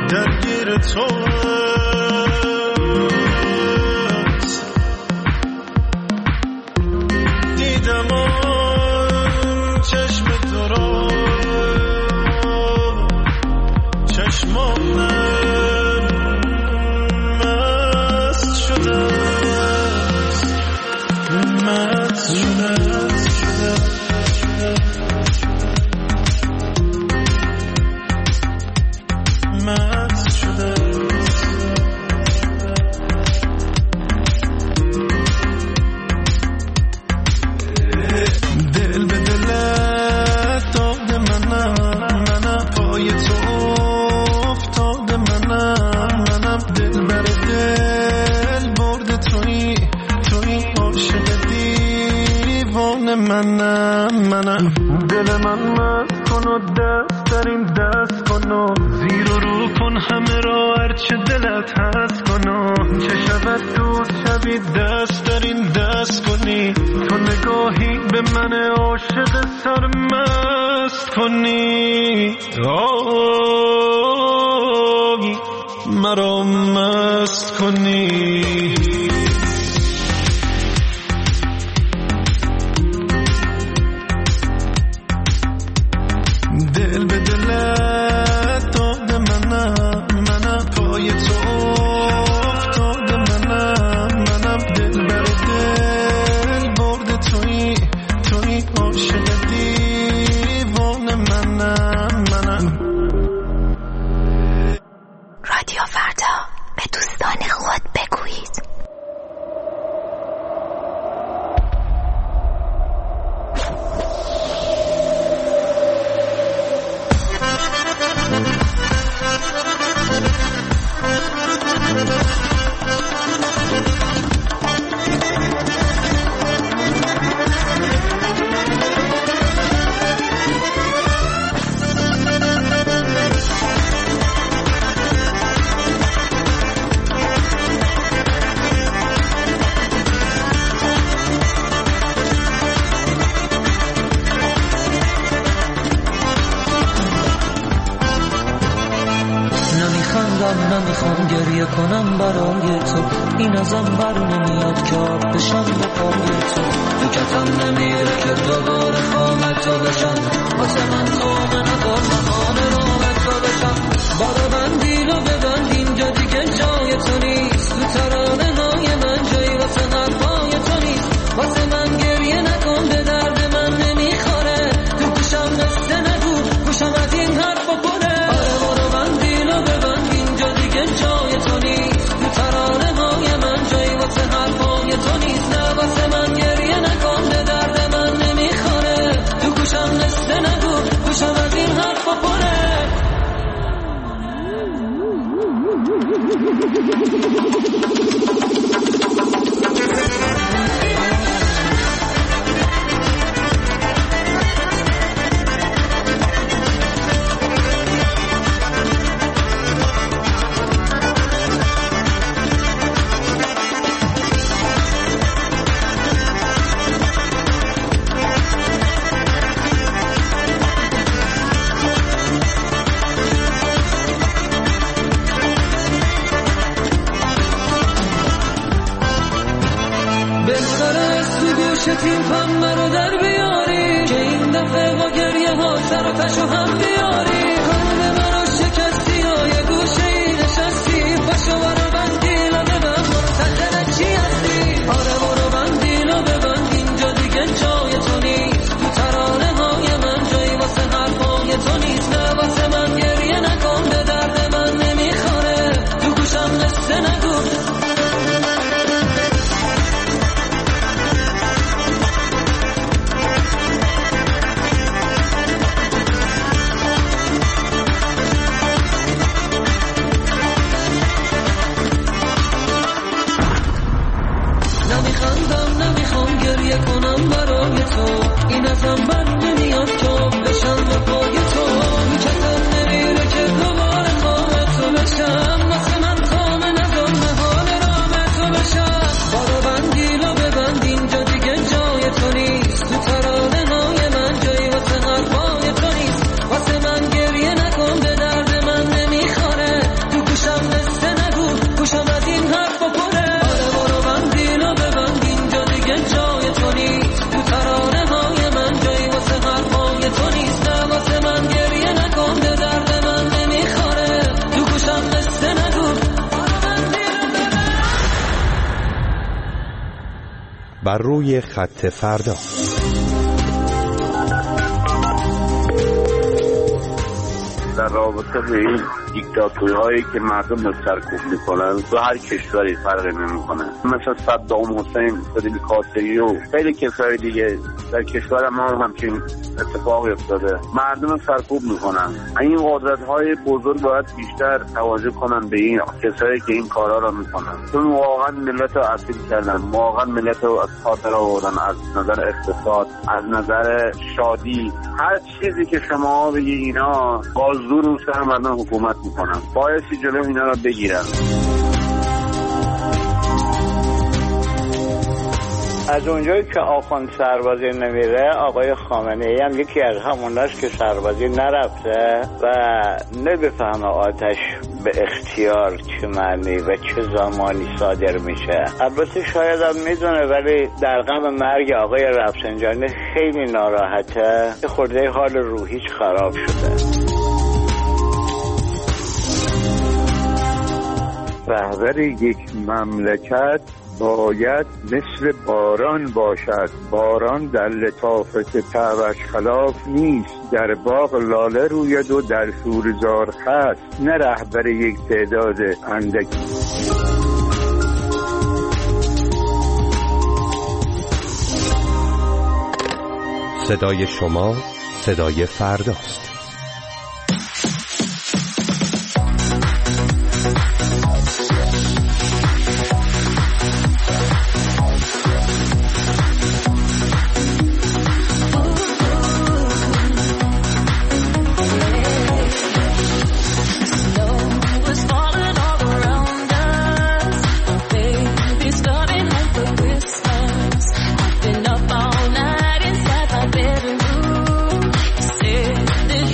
درگیر تو دیدم آن چشم تو را چشمانم مست شده مست شده مست شده دل به دلت داده منم پای تو افتاده منم دل بر دل برده توی عاشق دیوانه منم دل من مست کن و دست در این دست کن و زیر و رو کن همه را هرچه دلت هست کن و چه شود دوست شوی دست در این دست کنی تو نگاهی به من عاشق سرمست کنی مرا مست کنی دل به دلت داده منم پای تو افتاده منم دل بر دل برده توی عاشق دیوانه منم رادیو فردا به دوستان خود بگویید نمیخوام گریه کنم برای تو این ازم بر نمیاد که آب بشم به پای تو تو کتم نمیره که دوباره خواه تو بشم واسه من تو ندار بهانه راه تو بشم بارو بندیل و ببند اینجا دیگه جای تو نیست تو ترانه های من جایی واسه حرفای تو نیست واسه من گریه نکن به درد من نمیخوره تو گوشم نسته نگو گوشم از این حرفا پره بارو بندیل و ببند اینجا دیگه جای تو نیست تو ترانه های من جایی واسه حرفای تو نیست نه واسه من گریه نکن به درد من نمیخوره تو گوشم نسته نگو گوشم از این حرفا پره تیم پمه رو در بیاری که این دفعه با گریه ها سر و تشو هم بیاری کانون من رو شکستی و یه گوشه ای نشستی پاشو برو بندیل و ببند مرتجل چی هستی آره برو بندیل و ببند اینجا دیگه جای تو نیست تو ترانه های من جایی واسه حرفای تو نیست نه واسه من گریه نکن به درد من نمیخوره تو گوشم نسته نگو بر روی خط فردا. در رابطه به این دیکتاتوری هایی که مردم رو سرکوب میکنن تو هر کشوری فرقی نمیکنه، مثل صدام حسین، فیدل کاسترو و خیلی کشورهای دیگه در کشور ما همچین اتفاقی افتاده، مردم رو سرکوب میکنن. این قدرت های بزرگ باید بیشتر توجه کنن به این کسایی که این کارا رو میکنن، چون واقعا ملت رو اسیر کردن، واقعا ملت رو از خاطر آوردن، از نظر اقتصاد، از نظر شادی، هر چیزی که شما بگی اینا بازدور رو سر مردم حکومت میکنن. بایستی جلو اینا رو بگیرن. از اونجایی که آخوند سربازی نمیره، آقای خامنه‌ای هم یکی از هموناست که سربازی نرفته و نمیفهمه آتش به اختیار چه معنی و چه زمانی صادر میشه. البته شاید هم میدونه، ولی در غم مرگ آقای رفسنجانی خیلی ناراحته، خورده حال روحیش خراب شده. رهبر یک مملکت باید مثل باران باشد. باران در لطافت طبعش خلاف نیست، در باغ لاله روید و در شورزار خست، نه رهبر یک تعداد اندکی. صدای شما صدای فرداست. This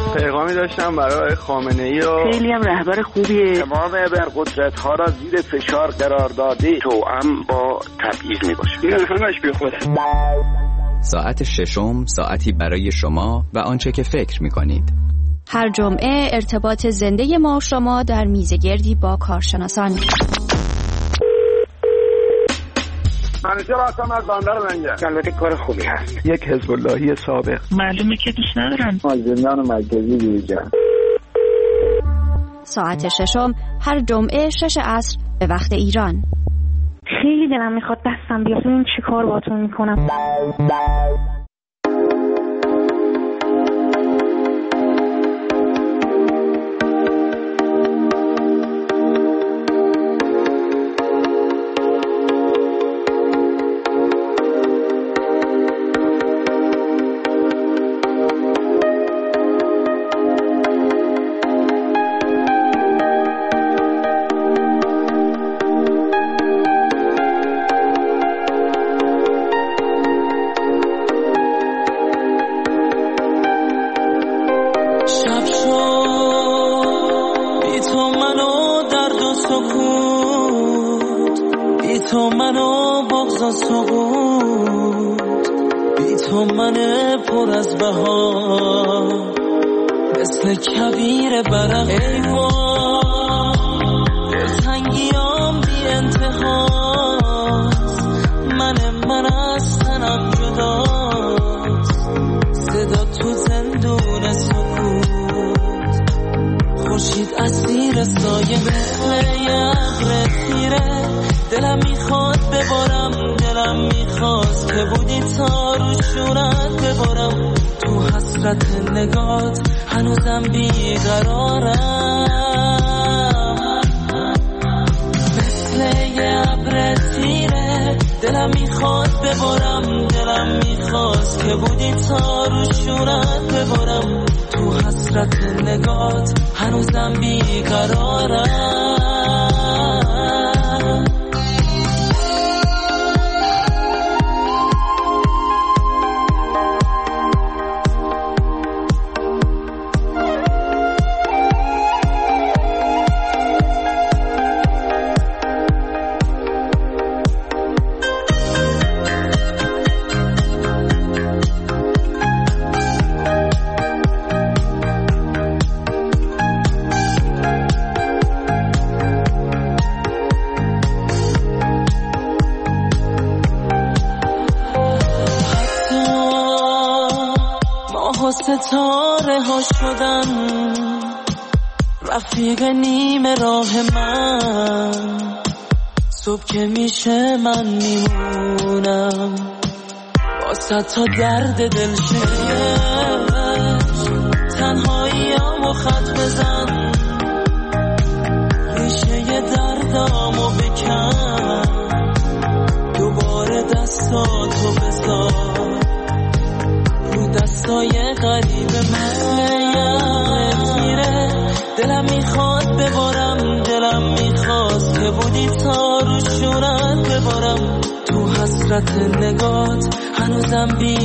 پیغامی داشتم برای خامنه‌ای و خیلی هم رهبر خوبیه. تمام ابرقدرت‌ها را زیر فشار قرار داده توأم با تبعیض میباشه. این همش بیخوده. ساعت ششم ساعتی برای شما و آنچه که فکر می‌کنید. هر جمعه ارتباط زنده ما و شما در میزگردی با کارشناسان. منیجر هستم از بندر لنگر. البته کار خوبی هست. یک حزب اللهی سابق. معلومه که دوست ندارن. از زندان مرکزی بیرون. ساعت ششم هر جمعه 6 عصر به وقت ایران. خیلی دلم میخواد دستم بیاد ببین چی کار باهاتون میکنم. تو منو بغض سقوط، بی تو من پر از بهار، مثل کویر برق ایوان، دلتنگیام بی انتهاست، من از تنم جداست، صدا تو زندون سکوت، خورشید اسیر سایه مثل ابر تیره، دلم میخواد ببارم، دلم میخواست که بودی تا رو شونت ببارم، تو حسرت نگات هنوزم بیقرارم، مثل یه ابر تیره، دلم میخواد ببارم، دلم میخواست که بودی تا رو شونت ببارم، تو حسرت نگات هنوزم بیقرارم. ستاره ها شدن رفیق نیم راه من، صبح که میشه من میمونم واسه تا درد دلشش، تنهاییامو خط بزن، ریشه دردامو بکن، دوباره دستاتو بذار دستای غریب من، میره دلم میخواد ببارم، دلم میخواست که بودی تا رو شونت ببارم، تو حسرت نگات هنوزم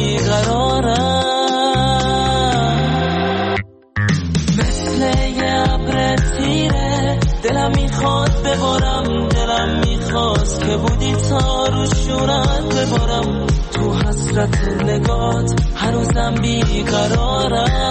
بیقرارم، مثل یه ابر تیره، دلم میخواد ببارم، دلم میخواست که بودی تا رو شونت ببارم، تو حسرت نگات هنوزم بیقرارم.